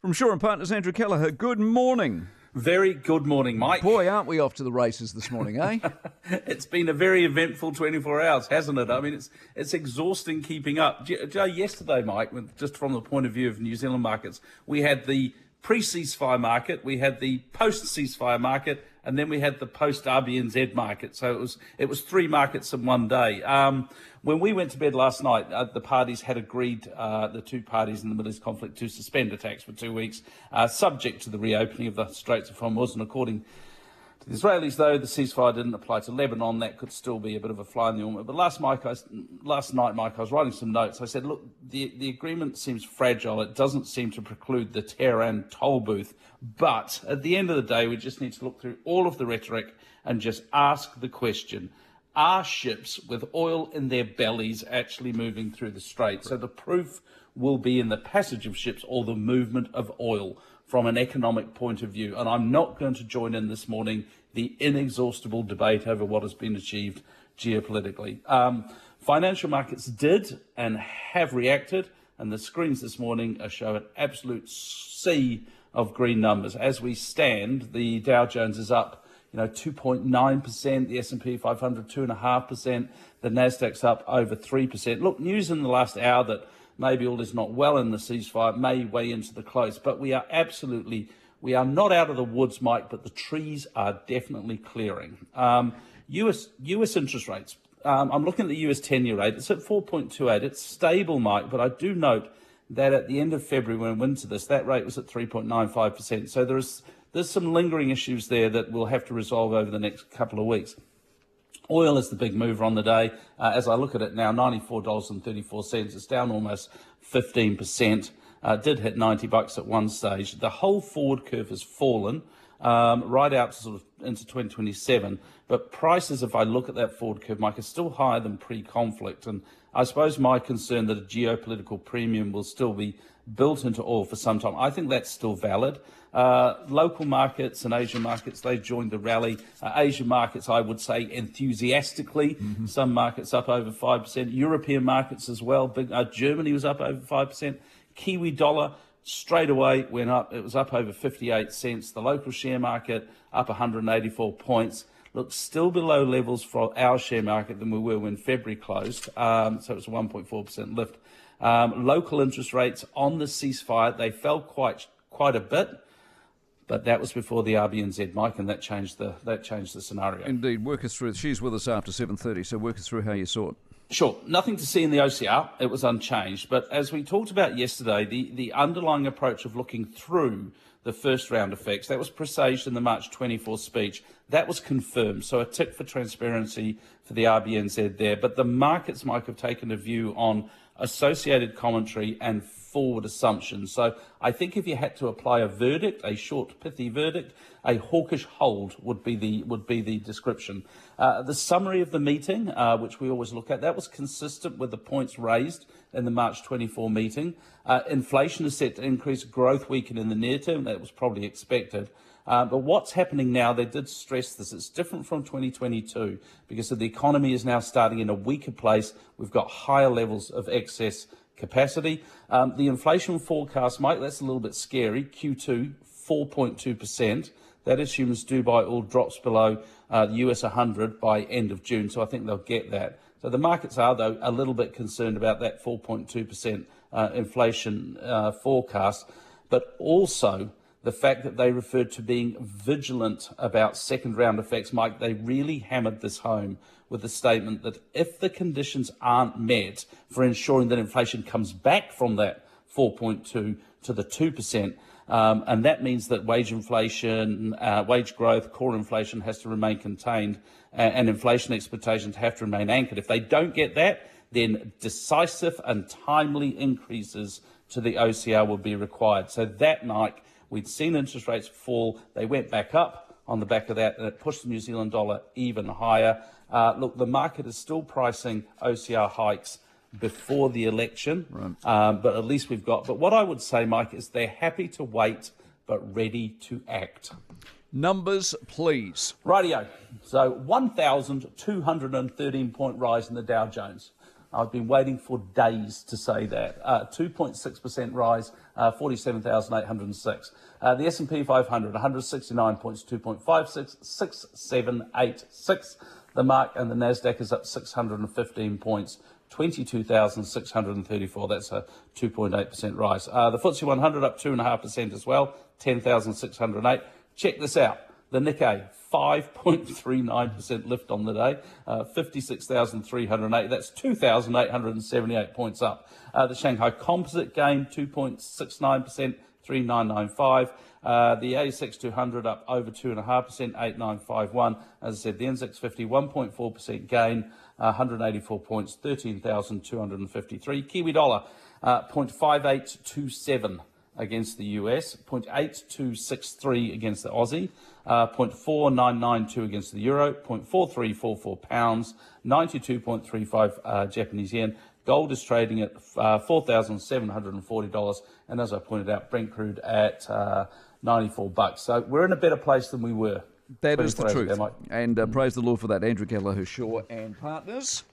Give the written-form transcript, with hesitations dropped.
From Shaw and Partners, Andrew Kelleher, good morning. Very good morning, Mike. Boy, aren't we off to the races this morning, eh? It's been a very eventful 24 hours, hasn't it? I mean, it's exhausting keeping up. Joe, yesterday, Mike, just from the point of view of New Zealand markets, we had the pre-ceasefire market, we had the post-ceasefire market, and then we had the post-RBNZ market. So it was three markets in one day. When we went to bed last night, the parties had agreed, the two parties in the Middle East conflict, to suspend attacks for 2 weeks, subject to the reopening of the Straits of Hormuz. And according to the Israelis, though, the ceasefire didn't apply to Lebanon. That could still be a bit of a fly in the ointment. But last night, Mike, I was writing some notes. I said, look, the agreement seems fragile. It doesn't seem to preclude the Tehran toll booth. But at the end of the day, we just need to look through all of the rhetoric and just ask the question, are ships with oil in their bellies actually moving through the strait? So the proof will be in the passage of ships or the movement of oil from an economic point of view. And I'm not going to join in this morning the inexhaustible debate over what has been achieved geopolitically. Financial markets did and have reacted, and the screens this morning show an absolute sea of green numbers. As we stand, the Dow Jones is up 2.9%, the S&P 500 2.5%, the Nasdaq's up over 3%. Look, news in the last hour that maybe all is not well in the ceasefire may weigh into the close, but we are not out of the woods, Mike, but the trees are definitely clearing. US interest rates. I'm looking at the US 10-year rate. It's at 4.28. It's stable, Mike, but I do note that at the end of February, when we went into this, that rate was at 3.95%. So there's some lingering issues there that we'll have to resolve over the next couple of weeks. Oil is the big mover on the day. As I look at it now, $94.34. It's down almost 15%. Did hit $90 at one stage. The whole forward curve has fallen right out to sort of into 2027. But prices, if I look at that forward curve, Mike, are still higher than pre-conflict. And I suppose my concern that a geopolitical premium will still be built into oil for some time, I think that's still valid. Local markets and Asian markets, they joined the rally. Asian markets, I would say, enthusiastically. Mm-hmm. Some markets up over 5%. European markets as well. Germany was up over 5%. Kiwi dollar straight away went up. It was up over 58 cents. The local share market up 184 points. Look, still below levels for our share market than we were when February closed. So it was a 1.4% lift. Local interest rates on the ceasefire, they fell quite a bit. But that was before the RBNZ, Mike, and that changed the scenario. Indeed. Work us through. She's with us after 7:30, so work us through how you saw it. Sure. Nothing to see in the OCR. It was unchanged. But as we talked about yesterday, the underlying approach of looking through the first round effects, that was presaged in the March 24 speech. That was confirmed. So a tick for transparency for the RBNZ there. But the markets, Mike, have taken a view on associated commentary and forward assumptions. So I think if you had to apply a verdict, a short, pithy verdict, a hawkish hold would be the description. The summary of the meeting, which we always look at, that was consistent with the points raised in the March 24 meeting. Inflation is set to increase, growth weaken in the near term. That was probably expected. But what's happening now, they did stress this, it's different from 2022 because the economy is now starting in a weaker place. We've got higher levels of excess capacity. The inflation forecast, Mike, that's a little bit scary. Q2, 4.2%. That assumes Dubai oil drops below the US 100 by end of June. So I think they'll get that. So the markets are, though, a little bit concerned about that 4.2% inflation forecast, but also the fact that they referred to being vigilant about second round effects. Mike, they really hammered this home with the statement that if the conditions aren't met for ensuring that inflation comes back from that 4.2 to the 2%, and that means that wage inflation, wage growth, core inflation has to remain contained and inflation expectations have to remain anchored. If they don't get that, then decisive and timely increases to the OCR will be required. So that night, we'd seen interest rates fall. They went back up on the back of that, and it pushed the New Zealand dollar even higher. Look, the market is still pricing OCR hikes before the election, right. But at least we've got. But what I would say, Mike, is they're happy to wait, but ready to act. Numbers, please. Rightio. So 1,213-point rise in the Dow Jones. I've been waiting for days to say that. 2.6% rise 47,806. The S&P 500, 169 points, 2.56, 6786. The mark and the Nasdaq is up 615 points, 22,634. That's a 2.8% rise. The FTSE 100 up 2.5% as well, 10,608. Check this out. The Nikkei, 5.39% lift on the day, 56,308. That's 2,878 points up. The Shanghai Composite gained 2.69%, 3,995. The ASX 200 up over 2.5%, 8,951. As I said, the NZX 50, 1.4% gain, 184 points, 13,253. Kiwi dollar, 0.5827 against the US, 0.8263 against the Aussie, 0.4992 against the Euro, 0.4344 pounds, 92.35 Japanese yen. Gold is trading at $4,740, and as I pointed out, Brent crude at $94. So we're in a better place than we were. That is the 24 hours truth. ago, Mike. And praise the Lord for that. Andrew Gallagher Shaw and Partners.